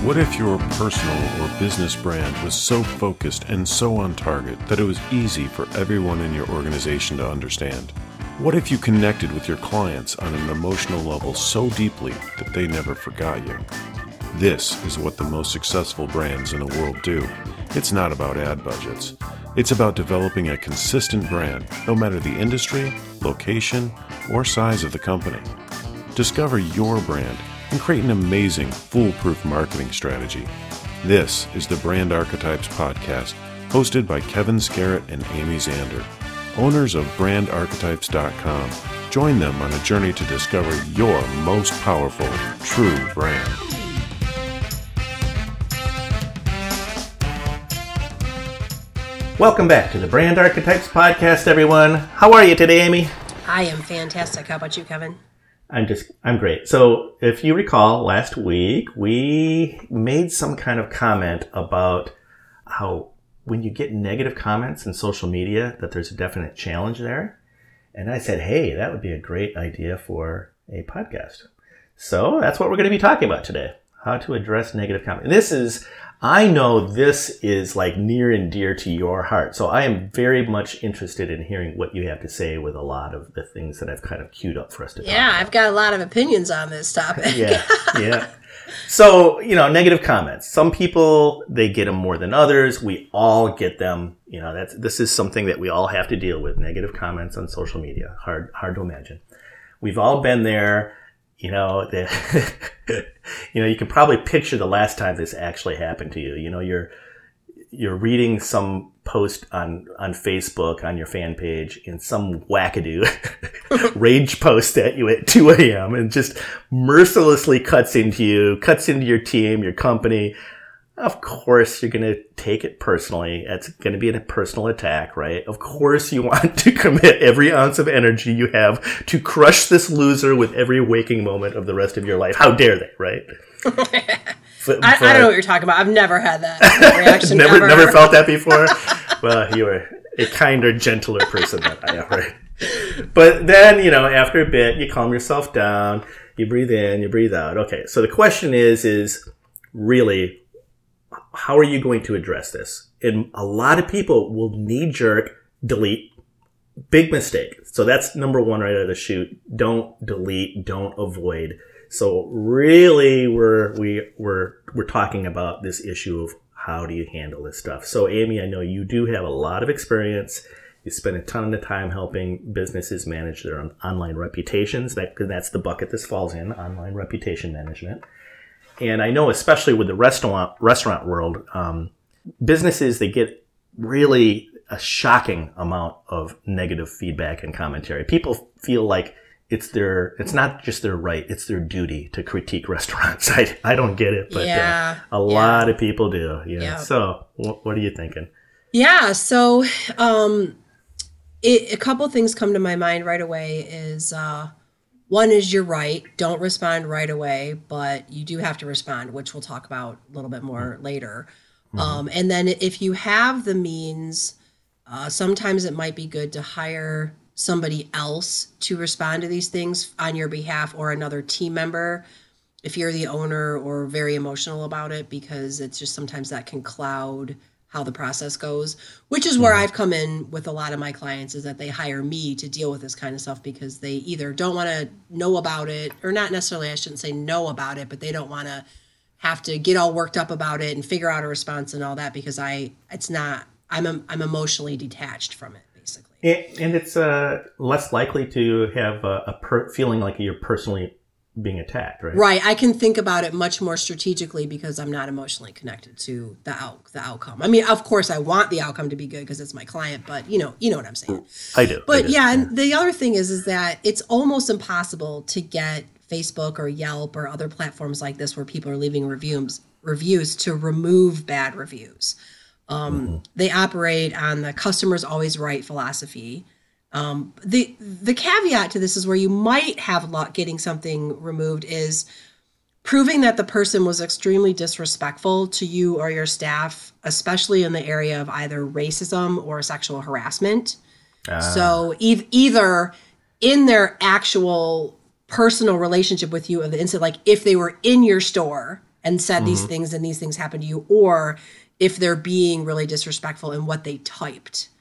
What if your personal or business brand was so focused and so on target that it was easy for everyone in your organization to understand? What if you connected with your clients on an emotional level so deeply that they never forgot you? This is what the most successful brands in the world do. It's not about ad budgets. It's about developing a consistent brand, no matter the industry, location, or size of the company. Discover your brand and create an amazing, foolproof marketing strategy. This is the Brand Archetypes Podcast, hosted by Kevin Scarrett and Amy Zander, owners of brandarchetypes.com. Join them on a journey to discover your most powerful, true brand. Welcome back to the Brand Archetypes Podcast, everyone. How are you today, Amy? I am fantastic. How about you, Kevin? I'm great. So if you recall, last week we made some kind of comment about how when you get negative comments in social media, that there's a definite challenge there. And I said, hey, that would be a great idea for a podcast. So that's what we're going to be talking about today, how to address negative comments. I know this is like near and dear to your heart. So I am very much interested in hearing what you have to say with a lot of the things that I've kind of queued up for us to talk about. Yeah, I've got a lot of opinions on this topic. Yeah. So, negative comments. Some people, they get them more than others. We all get them. This is something that we all have to deal with. Negative comments on social media. Hard to imagine. We've all been there. You can probably picture the last time this actually happened to you. You're reading some post on Facebook on your fan page, and some wackadoo rage post at you at 2 a.m. and just mercilessly cuts into your team, your company. Of course, you're going to take it personally. It's going to be a personal attack, right? Of course, you want to commit every ounce of energy you have to crush this loser with every waking moment of the rest of your life. How dare they, right? I don't know what you're talking about. I've never had that reaction. never felt that before? Well, you are a kinder, gentler person than I am, right? But then, after a bit, you calm yourself down, you breathe in, you breathe out. Okay, so the question is really, how are you going to address this? And a lot of people will knee-jerk delete. Big mistake. So that's number one right out of the chute. Don't delete, don't avoid. So really, we're talking about this issue of how do you handle this stuff. So Amy, I know you do have a lot of experience. You spend a ton of time helping businesses manage their online reputations. That's the bucket this falls in, online reputation management. And I know, especially with the restaurant world, businesses, they get really a shocking amount of negative feedback and commentary. People feel like it's not just their right, it's their duty to critique restaurants. I don't get it, but a lot of people do. Yeah. So what are you thinking? Yeah. So a couple things come to my mind right away is one is you're right. Don't respond right away, but you do have to respond, which we'll talk about a little bit more later. Mm-hmm. And then if you have the means, sometimes it might be good to hire somebody else to respond to these things on your behalf, or another team member if you're the owner or very emotional about it, because it's just sometimes that can cloud how the process goes, which is where I've come in with a lot of my clients, is that they hire me to deal with this kind of stuff because they either don't want to know about it, or not necessarily, I shouldn't say know about it, but they don't want to have to get all worked up about it and figure out a response and all that, because I'm emotionally detached from it, basically. And it's less likely to have a feeling like you're personally being attacked, right? Right. I can think about it much more strategically because I'm not emotionally connected to the outcome. I mean, of course, I want the outcome to be good because it's my client, but you know what I'm saying. I do. But and the other thing is that it's almost impossible to get Facebook or Yelp or other platforms like this where people are leaving reviews to remove bad reviews. They operate on the customer's always right philosophy. The caveat to this is where you might have luck getting something removed is proving that the person was extremely disrespectful to you or your staff, especially in the area of either racism or sexual harassment. So either in their actual personal relationship with you of the incident, like if they were in your store and said these things and these things happened to you, or if they're being really disrespectful in what they typed.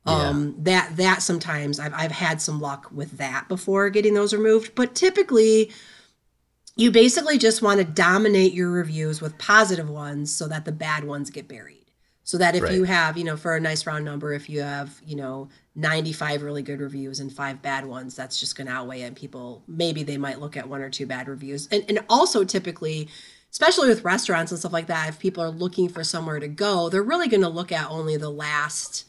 That sometimes I've had some luck with that before getting those removed, but typically you basically just want to dominate your reviews with positive ones so that the bad ones get buried. So that if you have, for a nice round number, if you have, 95 really good reviews and 5 bad ones, that's just going to outweigh it. And people, maybe they might look at 1 or 2 bad reviews. And also typically, especially with restaurants and stuff like that, if people are looking for somewhere to go, they're really going to look at only the last,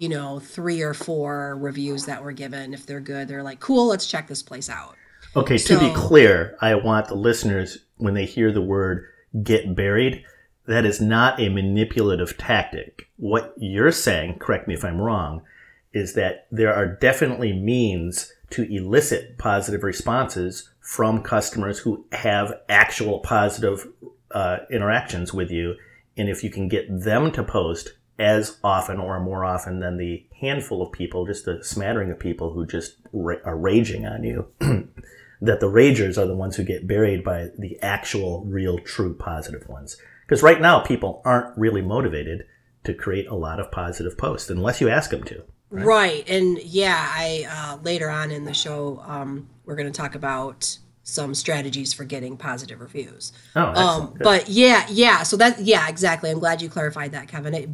3 or 4 reviews that were given. If they're good, they're like, cool, let's check this place out. Okay, to be clear, I want the listeners, when they hear the word get buried, that is not a manipulative tactic. What you're saying, correct me if I'm wrong, is that there are definitely means to elicit positive responses from customers who have actual positive interactions with you. And if you can get them to post as often or more often than the handful of people, just a smattering of people who just are raging on you, that the ragers are the ones who get buried by the actual, real, true positive ones. Because right now, people aren't really motivated to create a lot of positive posts unless you ask them to. Right. And I later on in the show, we're going to talk about some strategies for getting positive reviews. Oh, excellent. But so exactly. I'm glad you clarified that, Kevin.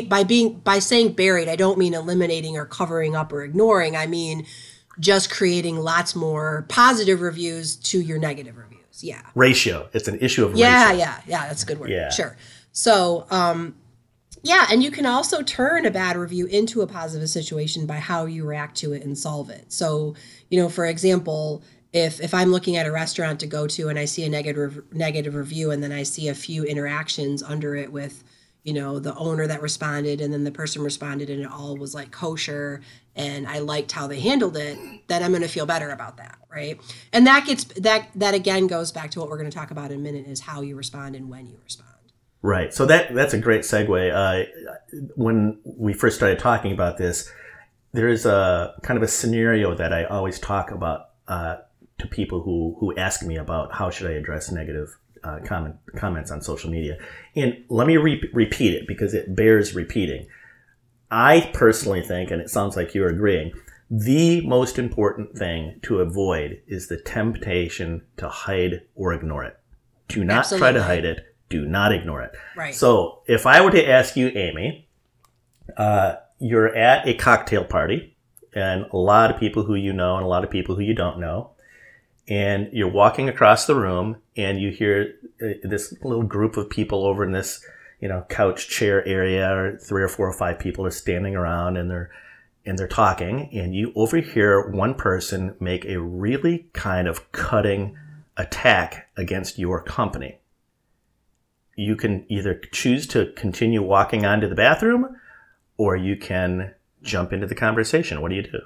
By saying buried, I don't mean eliminating or covering up or ignoring. I mean just creating lots more positive reviews to your negative reviews. Yeah. Ratio. It's an issue of ratio. Yeah. That's a good word. Yeah. Sure. So, and you can also turn a bad review into a positive situation by how you react to it and solve it. So, for example, if I'm looking at a restaurant to go to and I see a negative review and then I see a few interactions under it with, the owner that responded and then the person responded and it all was like kosher and I liked how they handled it, then I'm going to feel better about that, right? And that again goes back to what we're going to talk about in a minute, is how you respond and when you respond. Right. So that's a great segue. When we first started talking about this, there is a kind of a scenario that I always talk about to people who ask me about how should I address negative comments on social media. And let me repeat it because it bears repeating. I personally think, and it sounds like you're agreeing, the most important thing to avoid is the temptation to hide or ignore it. Do not try to hide it. Do not ignore it. Right. So if I were to ask you, Amy, you're at a cocktail party and a lot of people who you know and a lot of people who you don't know, and you're walking across the room and you hear this little group of people over in this, couch chair area, or 3 or 4 or 5 people are standing around and they're talking, and you overhear one person make a really kind of cutting attack against your company. You can either choose to continue walking on to the bathroom or you can jump into the conversation. What do you do?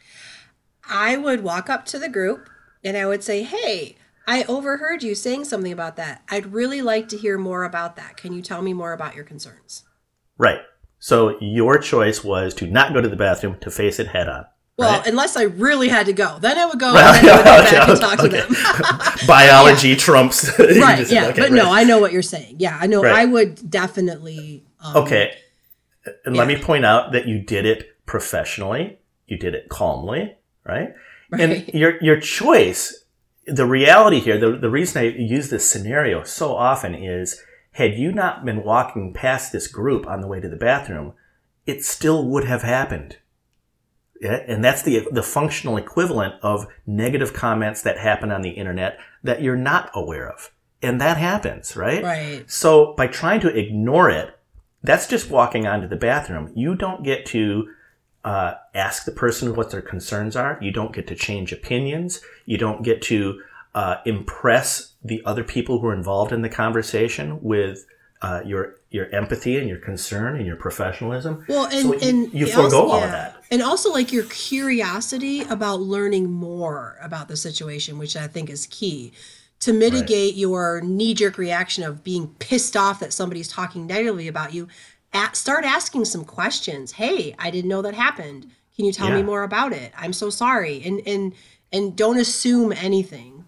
I would walk up to the group and I would say, hey, I overheard you saying something about that. I'd really like to hear more about that. Can you tell me more about your concerns? Right. So your choice was to not go to the bathroom, to face it head on. Well, right? Unless I really had to go. Then I would go and then I would go back and talk to them. Biology trumps. Right, yeah. But no, I know what you're saying. Yeah, I know. Right. I would definitely... okay. And let me point out that you did it professionally. You did it calmly, right? And your choice... The reality here, the reason I use this scenario so often is, had you not been walking past this group on the way to the bathroom, it still would have happened. Yeah? And that's the functional equivalent of negative comments that happen on the internet that you're not aware of. And that happens, right? Right. So by trying to ignore it, that's just walking onto the bathroom. You don't get to ask the person what their concerns are. You don't get to change opinions. You don't get to impress the other people who are involved in the conversation with your empathy and your concern and your professionalism. Well, and you forego all of that. And also like your curiosity about learning more about the situation, which I think is key to mitigate your knee-jerk reaction of being pissed off that somebody's talking negatively about you. Start asking some questions. Hey, I didn't know that happened. Can you tell me more about it? I'm so sorry. And don't assume anything.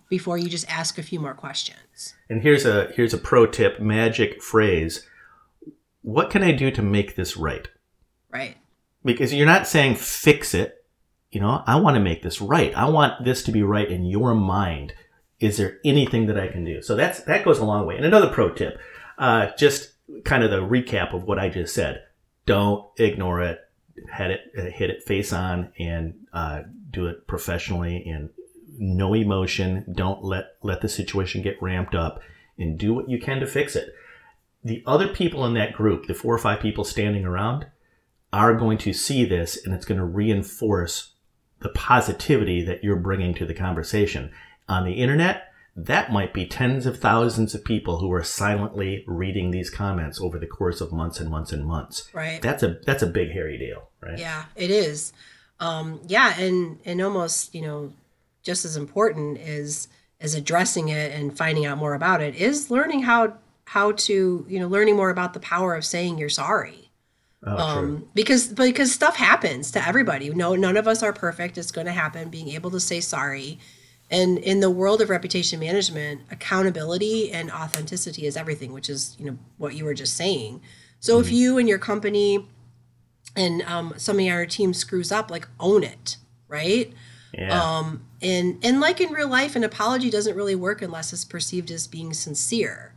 before you just ask a few more questions. And here's a pro tip, magic phrase. What can I do to make this right? Right. Because you're not saying fix it. I want to make this right. I want this to be right in your mind. Is there anything that I can do? So that goes a long way. And another pro tip, just kind of the recap of what I just said. Don't ignore it. Hit it face on, and do it professionally, and no emotion. Don't let the situation get ramped up, and do what you can to fix it. The other people in that group, the 4 or 5 people standing around, are going to see this, and it's going to reinforce the positivity that you're bringing to the conversation. On the internet, that might be tens of thousands of people who are silently reading these comments over the course of months and months and months. Right. That's a big, hairy deal, right? Yeah, it is. And almost, just as important as addressing it and finding out more about it is learning how to, learning more about the power of saying you're sorry. True. Because stuff happens to everybody. No, none of us are perfect. It's going to happen. Being able to say sorry. And in the world of reputation management, accountability and authenticity is everything, which is, what you were just saying. So if you and your company and somebody on your team screws up, like, own it, right? Yeah. And like in real life, an apology doesn't really work unless it's perceived as being sincere.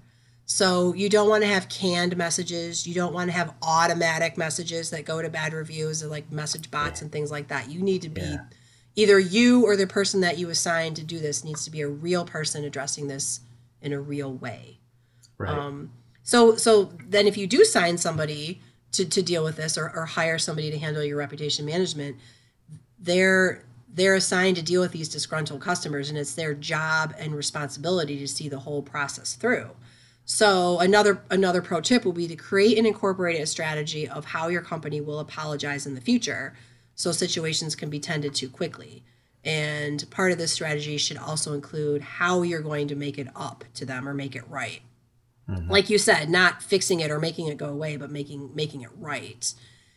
So you don't want to have canned messages. You don't want to have automatic messages that go to bad reviews, or like message bots and things like that. You need to be either you or the person that you assigned to do this needs to be a real person addressing this in a real way. Right. So then if you do sign somebody to deal with this, or hire somebody to handle your reputation management, they're assigned to deal with these disgruntled customers, and it's their job and responsibility to see the whole process through. So another pro tip will be to create and incorporate a strategy of how your company will apologize in the future, so situations can be tended to quickly. And part of this strategy should also include how you're going to make it up to them or make it right. Mm-hmm. Like you said, not fixing it or making it go away, but making it right.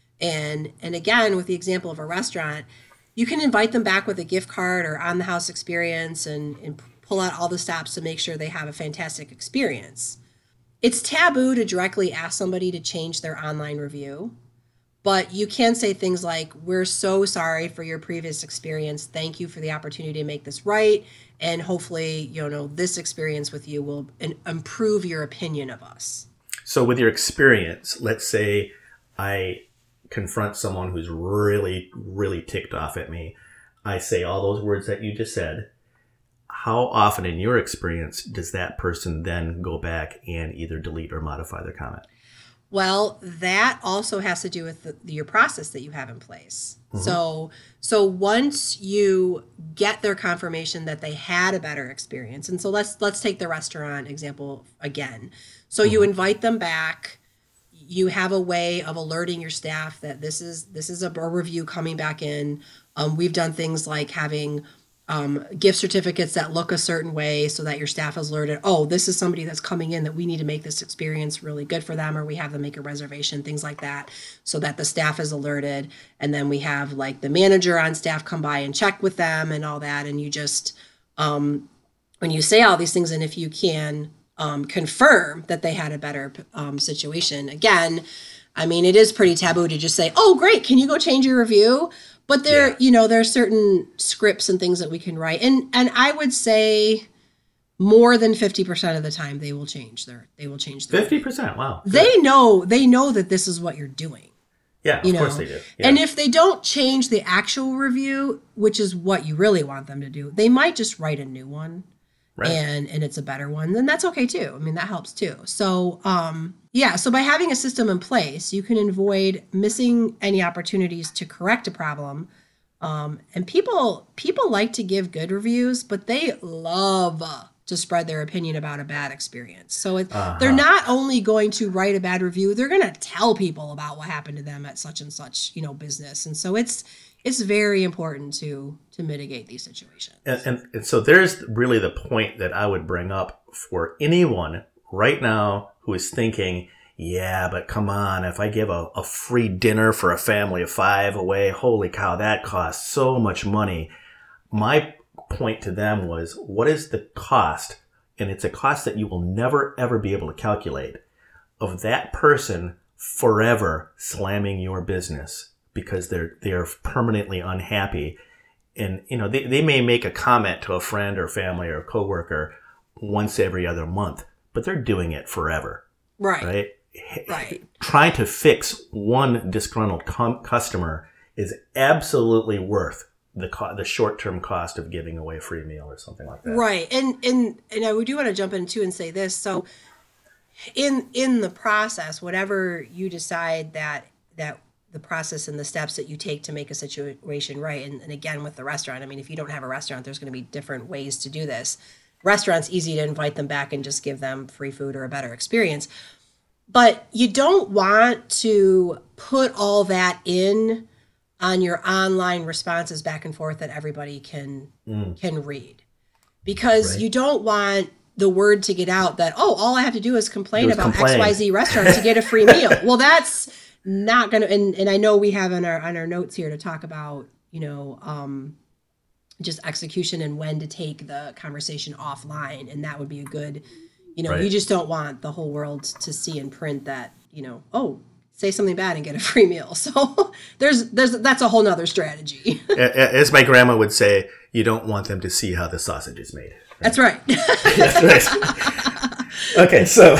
And again, with the example of a restaurant, you can invite them back with a gift card or on the house experience and pull out all the stops to make sure they have a fantastic experience. It's taboo to directly ask somebody to change their online review, but you can say things like, "We're so sorry for your previous experience. Thank you for the opportunity to make this right. And hopefully, this experience with you will improve your opinion of us." So with your experience, let's say I confront someone who's really, really ticked off at me. I say all those words that you just said. How often in your experience does that person then go back and either delete or modify their comment? Well, that also has to do with your process that you have in place. Mm-hmm. So once you get their confirmation that they had a better experience, and so let's take the restaurant example again. So you invite them back. You have a way of alerting your staff that this is a review coming back in. We've done things like having gift certificates that look a certain way so that your staff is alerted, oh, this is somebody that's coming in that we need to make this experience really good for them, or we have them make a reservation, things like that, so that the staff is alerted. And then we have like the manager on staff come by and check with them and all that. And you just, when you say all these things, and if you can confirm that they had a better situation, again, I mean, it is pretty taboo to just say, oh, great, can you go change your review? But there are certain scripts and things that we can write. And I would say more than 50% of the time they will change their 50%. Wow. Good. They know that this is what you're doing. Yeah, of course they do. Yeah. And if they don't change the actual review, which is what you really want them to do, they might just write a new one. Right. And it's a better one, then that's okay too. I mean, that helps too. So, so by having a system in place, you can avoid missing any opportunities to correct a problem. And people like to give good reviews, but they love to spread their opinion about a bad experience. So they're not only going to write a bad review, they're going to tell people about what happened to them at such and such, business. And so it's very important to mitigate these situations. And so there's really the point that I would bring up for anyone right now who is thinking, yeah, but come on, if I give a free dinner for a family of 5 away, holy cow, that costs so much money. My point to them was, what is the cost? And it's a cost that you will never, ever be able to calculate, of that person forever slamming your business because they're permanently unhappy. And, you know, they may make a comment to a friend or family or coworker once every other month, but they're doing it forever. Right? Right. Trying to fix one disgruntled customer is absolutely worth the short-term cost of giving away a free meal or something like that. Right. And I do want to jump in too and say this. So in the process, whatever you decide that the process and the steps that you take to make a situation right. And again, with the restaurant, I mean, if you don't have a restaurant, there's going to be different ways to do this. Restaurants, easy to invite them back and just give them free food or a better experience. But you don't want to put all that in on your online responses back and forth that everybody can read. Because you don't want the word to get out that, oh, all I have to do is complain about XYZ restaurant to get a free meal. Well, that's not going to, and I know we have on our notes here to talk about, you know, just execution and when to take the conversation offline. And that would be a good, you know, you just don't want the whole world to see in print that, you know, oh, say something bad and get a free meal. So that's a whole nother strategy. As my grandma would say, you don't want them to see how the sausage is made. That's right. That's right. Okay, so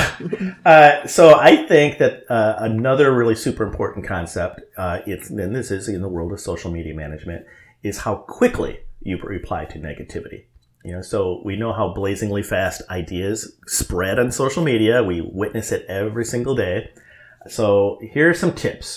I think that another really super important concept, and this is in the world of social media management, is how quickly you reply to negativity. You know, so we know how blazingly fast ideas spread on social media. We witness it every single day. So here are some tips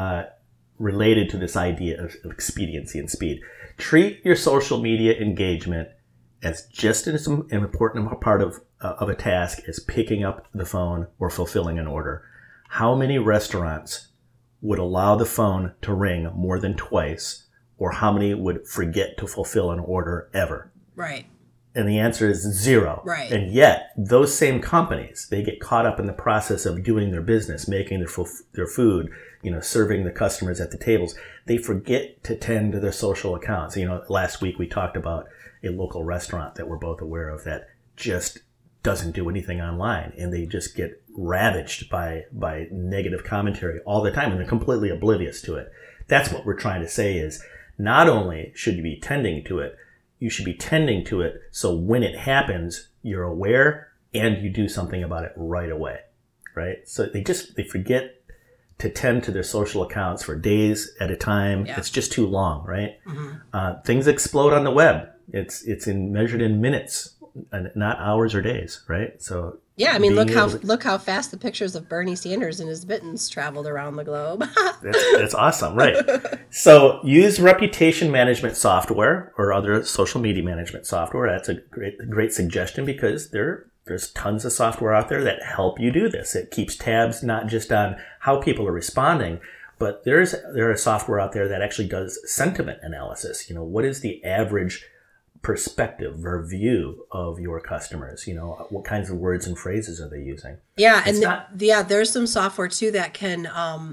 related to this idea of expediency and speed. Treat your social media engagement as just as an important part of a task as picking up the phone or fulfilling an order. How many restaurants would allow the phone to ring more than twice, or how many would forget to fulfill an order ever? Right. And the answer is 0. Right. And yet, those same companies, they get caught up in the process of doing their business, making their food, you know, serving the customers at the tables. They forget to tend to their social accounts. You know, last week we talked about a local restaurant that we're both aware of that just doesn't do anything online, and they just get ravaged by negative commentary all the time, and they're completely oblivious to it. That's what we're trying to say is, not only should you be tending to it, you should be tending to it so when it happens, you're aware and you do something about it right away, right? So they forget to tend to their social accounts for days at a time. Yeah. It's just too long, right? Mm-hmm. Things explode on the web. It's measured in minutes, and not hours or days, right? So yeah, I mean, look how fast the pictures of Bernie Sanders and his mittens traveled around the globe. That's awesome, right? So use reputation management software or other social media management software. That's a great suggestion, because there's tons of software out there that help you do this. It keeps tabs not just on how people are responding, but there is software out there that actually does sentiment analysis. You know, what is the average perspective or view of your customers? You know, what kinds of words and phrases are they using? Yeah, there's some software too that can,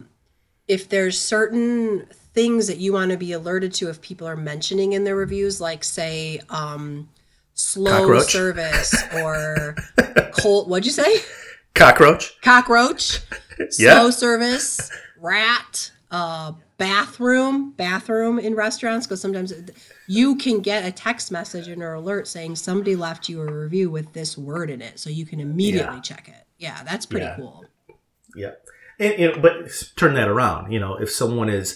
if there's certain things that you want to be alerted to if people are mentioning in their reviews, like say slow cockroach service or cold. What'd you say? Cockroach. Slow service, rat, bathroom in restaurants, because sometimes you can get a text message and an alert saying somebody left you a review with this word in it, so you can immediately check it. Yeah, that's pretty cool. Yeah, but turn that around. You know, if someone is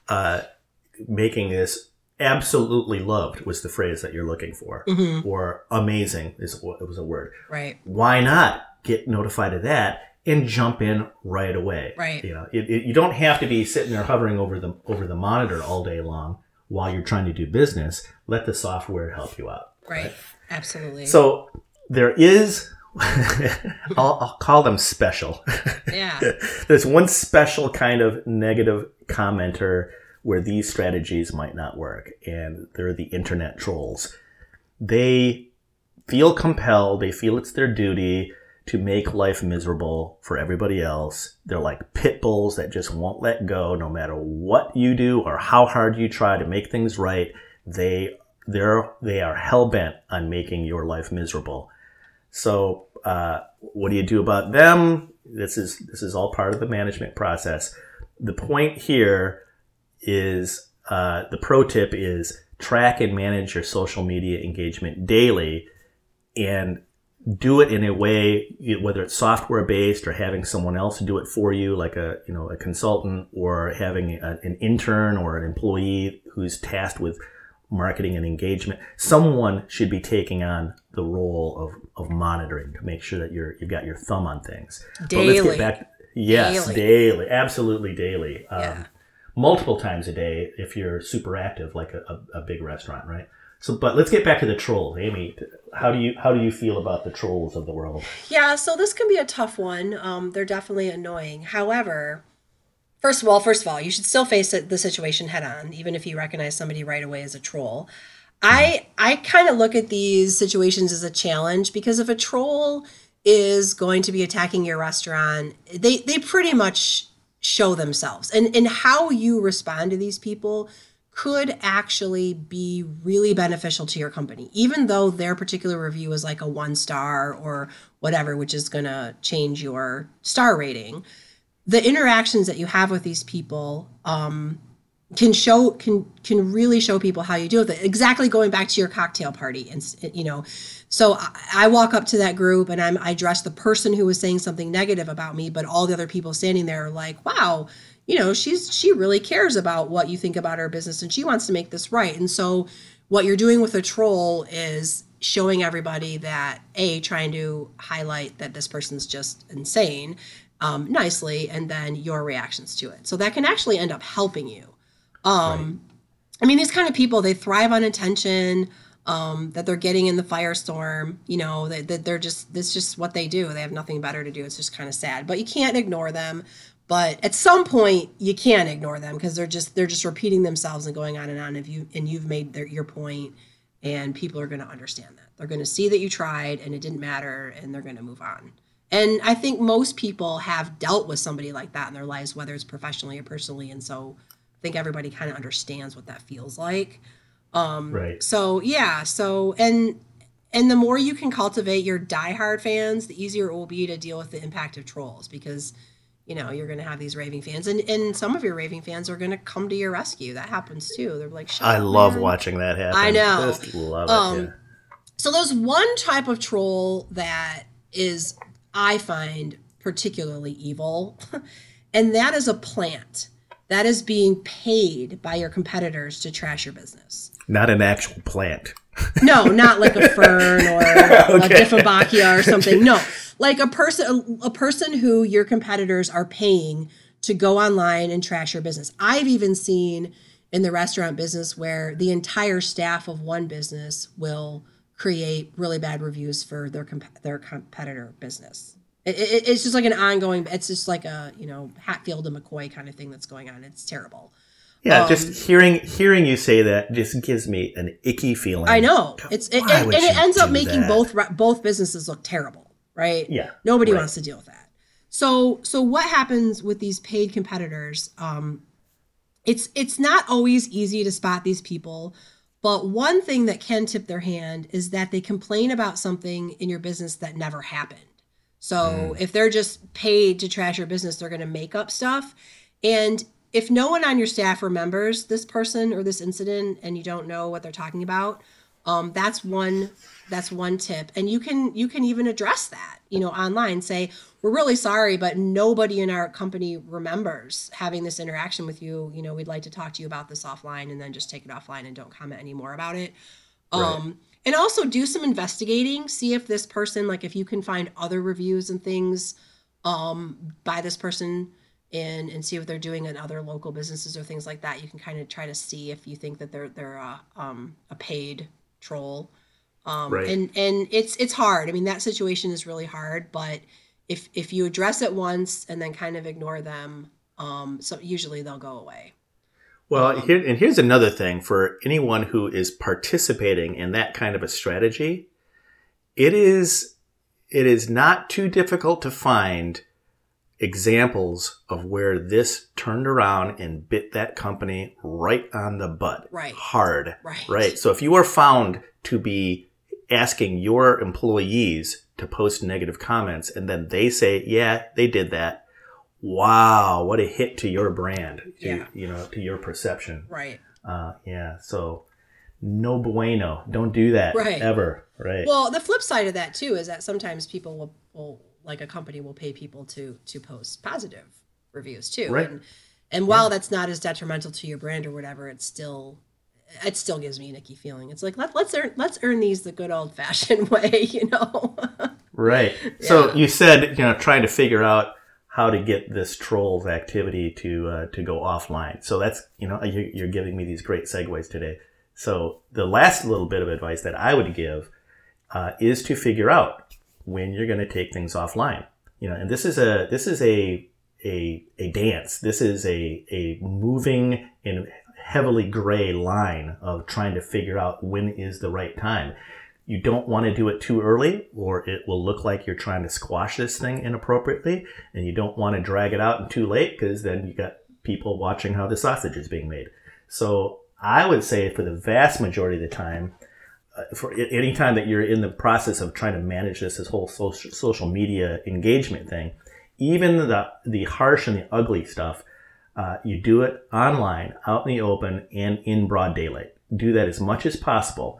making this absolutely loved was the phrase that you're looking for, mm-hmm. or amazing was a word. Right. Why not get notified of that and jump in right away? Right. You know, you don't have to be sitting there hovering over the monitor all day long while you're trying to do business. Let the software help you out. Right. Absolutely. So there is, I'll call them special. Yeah. There's one special kind of negative commenter where these strategies might not work, and they're the internet trolls. They feel compelled, they feel it's their duty to make life miserable for everybody else. They're like pit bulls that just won't let go no matter what you do or how hard you try to make things right. They they are hell-bent on making your life miserable. So what do you do about them? This is all part of the management process. The point here is the pro tip is track and manage your social media engagement daily, and do it in a way, whether it's software based or having someone else do it for you, like a consultant, or having an intern or an employee who's tasked with marketing and engagement. Someone should be taking on the role of monitoring to make sure that you've got your thumb on things. Daily. But let's get back. Yes, daily, absolutely daily. Multiple times a day if you're super active, like a big restaurant, right? So, but let's get back to the trolls. Amy, how do you feel about the trolls of the world? Yeah, so this can be a tough one. They're definitely annoying. However, first of all, you should still face the situation head on, even if you recognize somebody right away as a troll. I kind of look at these situations as a challenge, because if a troll is going to be attacking your restaurant, they pretty much show themselves. And how you respond to these people could actually be really beneficial to your company, even though their particular review is like a 1-star or whatever, which is going to change your star rating. The interactions that you have with these people can really show people how you deal with it. Exactly, going back to your cocktail party, and so I walk up to that group and I address the person who was saying something negative about me, but all the other people standing there are like, wow, she really cares about what you think about our business and she wants to make this right. And so what you're doing with a troll is showing everybody that, trying to highlight that this person's just insane, nicely, and then your reactions to it. So that can actually end up helping you. Right. I mean, these kind of people, they thrive on attention, that they're getting in the firestorm, that they're just, this is just what they do. They have nothing better to do. It's just kind of sad, but you can't ignore them. But at some point you can ignore them, because they're just repeating themselves and going on. If you've made your point, and people are going to understand that. They're going to see that you tried and it didn't matter, and they're going to move on. And I think most people have dealt with somebody like that in their lives, whether it's professionally or personally. And so I think everybody kind of understands what that feels like. Right. So yeah. So, and the more you can cultivate your diehard fans, the easier it will be to deal with the impact of trolls, because, you're going to have these raving fans, and some of your raving fans are going to come to your rescue. That happens too. They're like, shut I up, love man. watching that happen. I know. Just love it. Yeah. So there's one type of troll that is, I find, particularly evil, and that is a plant that is being paid by your competitors to trash your business. Not an actual plant. No, not like a fern or a Dieffenbachia or something. No, like a person who your competitors are paying to go online and trash your business. I've even seen in the restaurant business where the entire staff of one business will create really bad reviews for their competitor business. It's just like an ongoing, it's just like a, Hatfield and McCoy kind of thing that's going on. It's terrible. Yeah, just hearing you say that just gives me an icky feeling. I know. And it ends up making both businesses look terrible, right? Yeah. Nobody wants to deal with that. So what happens with these paid competitors? It's not always easy to spot these people, but one thing that can tip their hand is that they complain about something in your business that never happened. So if they're just paid to trash your business, they're going to make up stuff. And if no one on your staff remembers this person or this incident, and you don't know what they're talking about, that's one tip. And you can even address that, online. Say, we're really sorry, but nobody in our company remembers having this interaction with you. We'd like to talk to you about this offline, and then just take it offline and don't comment anymore about it. Right. And also do some investigating. See if this person, like if you can find other reviews and things by this person, and see what they're doing in other local businesses or things like that. You can kind of try to see if you think that they're a paid troll. Right. And it's hard. I mean, that situation is really hard, but if you address it once and then kind of ignore them, so usually they'll go away. Well, here's another thing for anyone who is participating in that kind of a strategy. It is not too difficult to find examples of where this turned around and bit that company right on the butt. Right. Hard. Right. Right. So if you are found to be asking your employees to post negative comments and then they say, yeah, they did that. Wow. What a hit to your brand, to your perception. Right. Yeah. So no bueno. Don't do that ever. Right. Well, the flip side of that too is that sometimes people will like a company will pay people to post positive reviews too. Right. And while that's not as detrimental to your brand or whatever, it still gives me an icky feeling. It's like let's earn these the good old fashioned way, Right. Yeah. So you said, trying to figure out how to get this trolls activity to go offline. So that's, you're giving me these great segues today. So the last little bit of advice that I would give is to figure out when you're going to take things offline. And this is a dance. This is a moving and heavily gray line of trying to figure out when is the right time. You don't want to do it too early or it will look like you're trying to squash this thing inappropriately, and you don't want to drag it out and too late because then you got people watching how the sausage is being made. So I would say for the vast majority of the time, for any time that you're in the process of trying to manage this whole social media engagement thing, even the harsh and the ugly stuff, you do it online, out in the open, and in broad daylight. Do that as much as possible.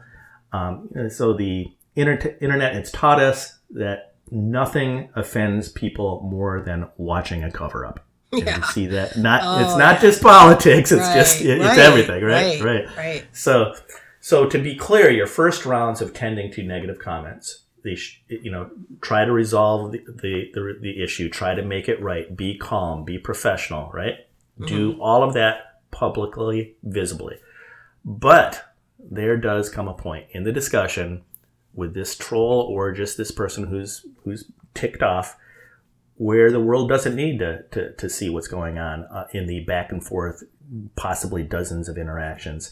So the internet has taught us that nothing offends people more than watching a cover-up. Yeah. You see that? It's not just politics. It's it's everything, right? Right. So to be clear, your first rounds of tending to negative comments, try to resolve the issue, try to make it right, be calm, be professional, right? Mm-hmm. Do all of that publicly, visibly. But there does come a point in the discussion with this troll or just this person who's ticked off where the world doesn't need to see what's going on in the back and forth, possibly dozens of interactions.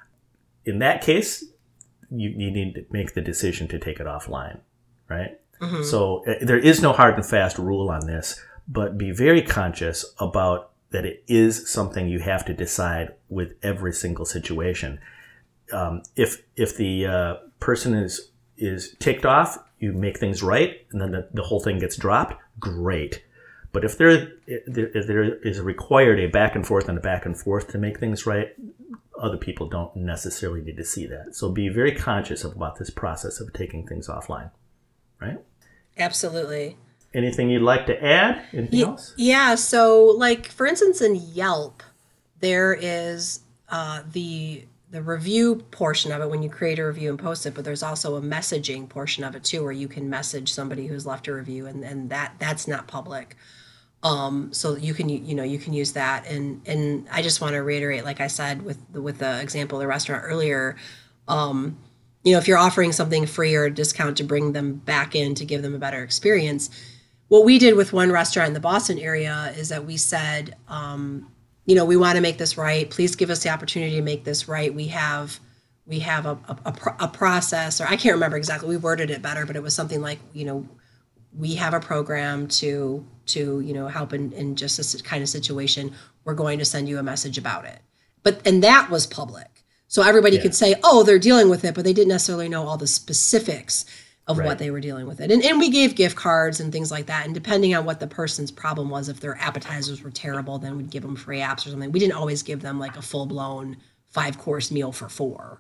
In that case, you need to make the decision to take it offline, right? Mm-hmm. So there is no hard and fast rule on this, but be very conscious about that it is something you have to decide with every single situation. If the person is ticked off, you make things right, and then the whole thing gets dropped, great. But if there is required a back and forth and a back and forth to make things right, other people don't necessarily need to see that. So be very conscious about this process of taking things offline, right? Absolutely. Anything you'd like to add? Anything else? Yeah. So, like, for instance, in Yelp, there is the review portion of it when you create a review and post it, but there's also a messaging portion of it too, where you can message somebody who's left a review, and that's not public. So you can use that, and I just want to reiterate, like I said with the example of the restaurant earlier, if you're offering something free or a discount to bring them back in to give them a better experience, what we did with one restaurant in the Boston area is that we said, we want to make this right. Please give us the opportunity to make this right. We have a process, or I can't remember exactly. We worded it better, but it was something like, we have a program to help in just this kind of situation. We're going to send you a message about it. And that was public. So everybody could say, oh, they're dealing with it, but they didn't necessarily know all the specifics of what they were dealing with it. And we gave gift cards and things like that. And depending on what the person's problem was, if their appetizers were terrible, then we'd give them free apps or something. We didn't always give them like a full-blown 5-course meal for 4,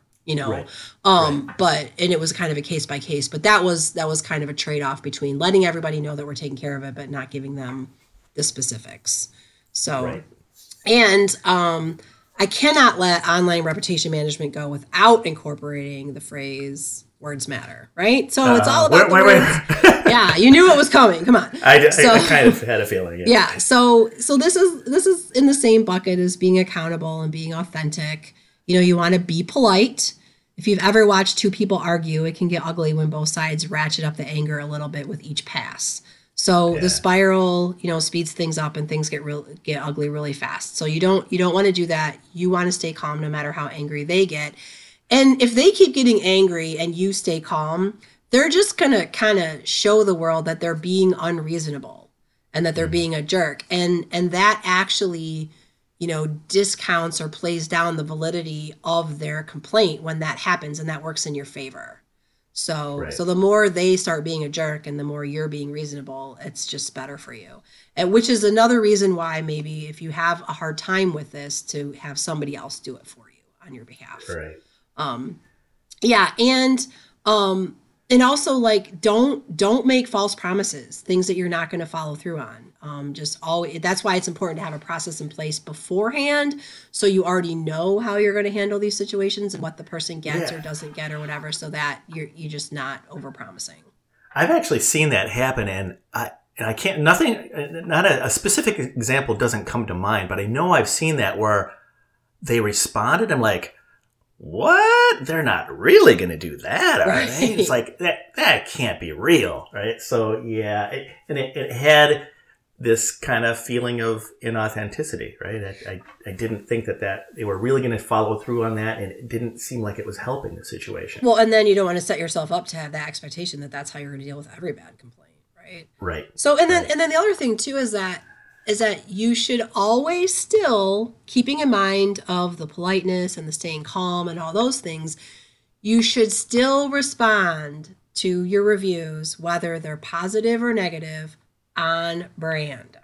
But it was kind of a case by case. But that was kind of a trade-off between letting everybody know that we're taking care of it, but not giving them the specifics. So, and I cannot let online reputation management go without incorporating the phrase "words matter," right? So it's all about the words. Yeah, you knew it was coming. Come on. I kind of had a feeling. Yeah. So this is in the same bucket as being accountable and being authentic. You want to be polite. If you've ever watched two people argue, it can get ugly when both sides ratchet up the anger a little bit with each pass. So the spiral, speeds things up and things get ugly really fast. So you don't want to do that. You want to stay calm no matter how angry they get. And if they keep getting angry and you stay calm, they're just going to kind of show the world that they're being unreasonable. and that they're being a jerk. And that actually, discounts or plays down the validity of their complaint when that happens, and that works in your favor. So the more they start being a jerk and the more you're being reasonable, it's just better for you. And which is another reason why maybe if you have a hard time with this, to have somebody else do it for you on your behalf. Right. Yeah. And also, like, don't make false promises, things that you're not going to follow through on. That's why it's important to have a process in place beforehand, so you already know how you're going to handle these situations and what the person gets or doesn't get or whatever, so that you're just not over promising. I've actually seen that happen, and I can't, not a specific example doesn't come to mind, but I know I've seen that where they responded. I'm like, what? They're not really going to do that, are they? It's like, that can't be real, right? So, yeah, it had this kind of feeling of inauthenticity, right? I didn't think that they were really going to follow through on that, and it didn't seem like it was helping the situation. Well, and then you don't want to set yourself up to have that expectation that that's how you're going to deal with every bad complaint, right? Right. So, and then the other thing too is that you should always still, keeping in mind of the politeness and the staying calm and all those things, you should still respond to your reviews, whether they're positive or negative, on brand.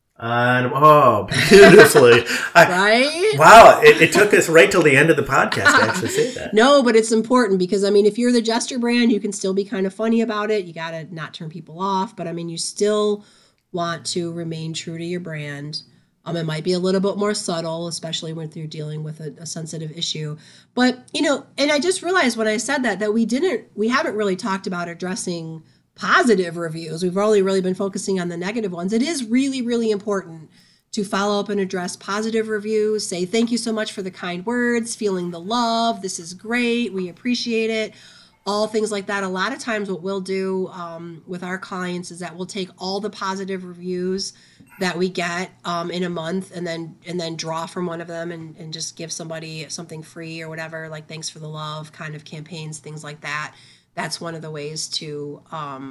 Beautifully. Right? Wow. It took us right till the end of the podcast to actually say that. No, but it's important because, if you're the Jester brand, you can still be kind of funny about it. You got to not turn people off. But, you still want to remain true to your brand. It might be a little bit more subtle, especially when you're dealing with a sensitive issue. But, and I just realized when I said that we haven't really talked about addressing positive reviews. We've only really been focusing on the negative ones. It is really, really important to follow up and address positive reviews. Say, thank you so much for the kind words, feeling the love. This is great. We appreciate it. All things like that. A lot of times what we'll do with our clients is that we'll take all the positive reviews that we get in a month and then draw from one of them and just give somebody something free or whatever, like thanks for the love kind of campaigns, things like that. That's one of the ways to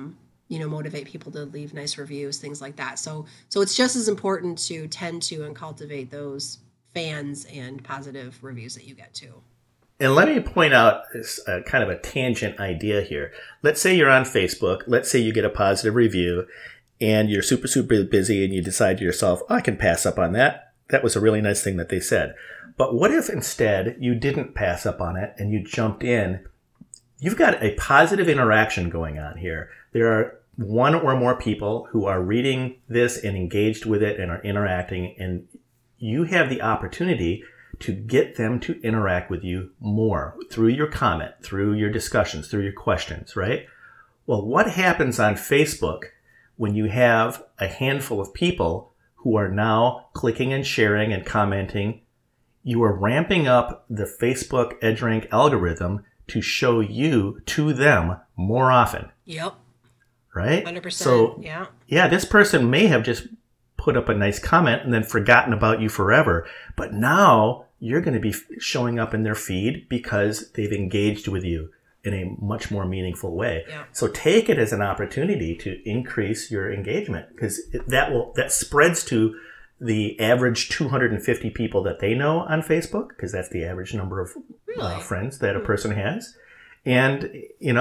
motivate people to leave nice reviews, things like that. So it's just as important to tend to and cultivate those fans and positive reviews that you get too. And let me point out this kind of a tangent idea here. Let's say you're on Facebook. Let's say you get a positive review and you're super, super busy and you decide to yourself, I can pass up on that. That was a really nice thing that they said. But what if instead you didn't pass up on it and you jumped in? You've got a positive interaction going on here. There are one or more people who are reading this and engaged with it and are interacting, and you have the opportunity to get them to interact with you more through your comment, through your discussions, through your questions, right? Well, what happens on Facebook when you have a handful of people who are now clicking and sharing and commenting? You are ramping up the Facebook EdgeRank algorithm to show you to them more often. Yep. Right? 100%. So, yeah, this person may have just put up a nice comment and then forgotten about you forever. But now you're going to be showing up in their feed because they've engaged with you in a much more meaningful way. Yeah. So take it as an opportunity to increase your engagement, because that spreads to the average 250 people that they know on Facebook, because that's the average number of friends that a person has. And,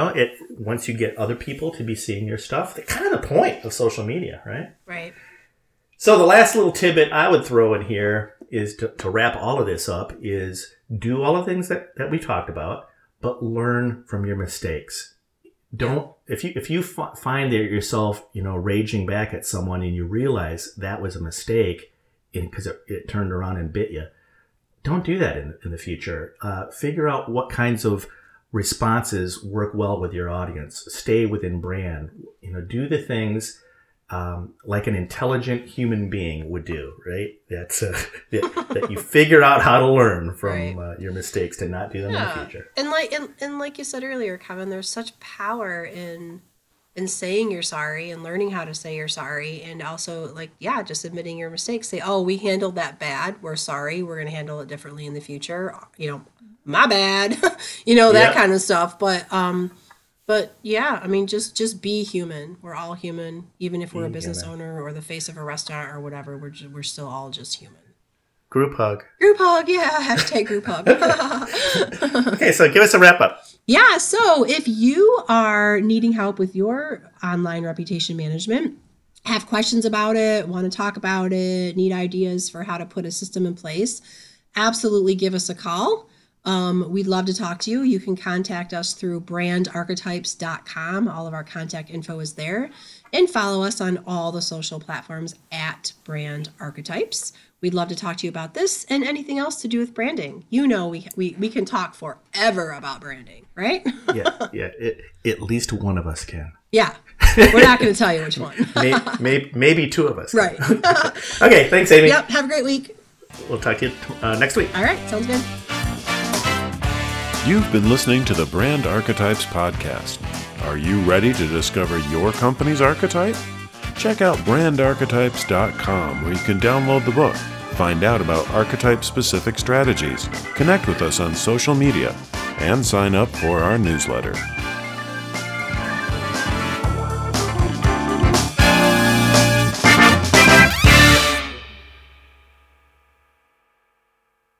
once you get other people to be seeing your stuff, that's kind of the point of social media, right? Right. So the last little tidbit I would throw in here is to wrap all of this up is do all the things that we talked about, but learn from your mistakes. Don't, if you find that yourself, raging back at someone and you realize that was a mistake because it turned around and bit you, don't do that in the future. Figure out what kinds of responses work well with your audience. Stay within brand. Do the things like an intelligent human being would do, right? That's that you figure out how to learn from your mistakes to not do them in the future. And like you said earlier, Kevin, there's such power in saying you're sorry and learning how to say you're sorry, and also just admitting your mistakes. Say, oh, we handled that bad. We're sorry. We're going to handle it differently in the future. My bad. That kind of stuff. But But yeah, I mean, just be human. We're all human, even if we're a business human. owner or the face of a restaurant or whatever. We're still all just human. Group hug. Group hug, yeah. Hashtag group hug. Okay, so give us a wrap up. Yeah, so if you are needing help with your online reputation management, have questions about it, want to talk about it, need ideas for how to put a system in place, absolutely give us a call. We'd love to talk to you. You can contact us through brandarchetypes.com. All of our contact info is there. And follow us on all the social platforms at Brand Archetypes. We'd love to talk to you about this and anything else to do with branding. You know, we can talk forever about branding, right? Yeah. At least one of us can. Yeah. We're not going to tell you which one. Maybe two of us. Right. Okay, thanks, Amy. Yep. Have a great week. We'll talk to you next week. All right. Sounds good. You've been listening to the Brand Archetypes podcast. Are you ready to discover your company's archetype? Check out brandarchetypes.com where you can download the book, find out about archetype-specific strategies, connect with us on social media, and sign up for our newsletter.